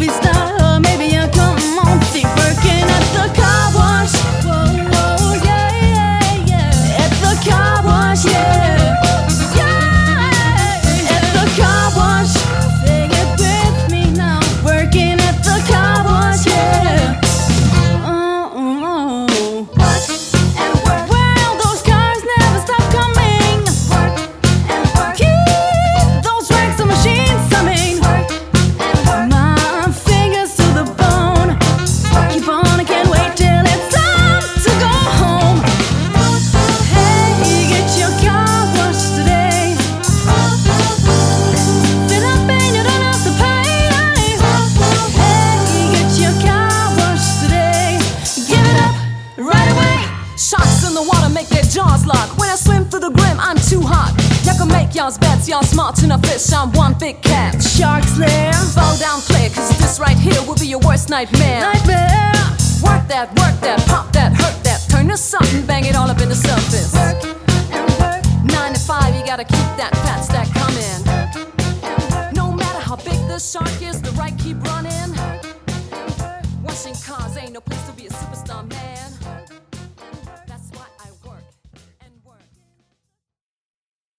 movie star, or maybe a come on thief working at the car wash. Whoa, whoa, yeah, yeah, yeah. At the car wash, yeah. Yeah. At the car wash. Sing it with me now. Working at the car wash, yeah. Work and work. Well, those cars never stop coming. Work and work. Keep those racks of machines humming. Work and work. My fingers to the bone. Keep on, I can't wait till it's time to go home. Hey, get your car washed today. Fill up and you don't have to pay. Hey, get your car washed today. Give it up right away. Sharks in the water make their jaws lock. When I swim through the grim, I'm too hot. Y'all can make y'all's bets, y'all smart enough fish, I'm one big catch. Sharks there. Bow down clear, cause this right here will be your worst nightmare. Nightmare. Work that, pop that, hurt that. Turn to something, bang it all up in the surface. Work and work. 9 to 5, you gotta keep that fat stack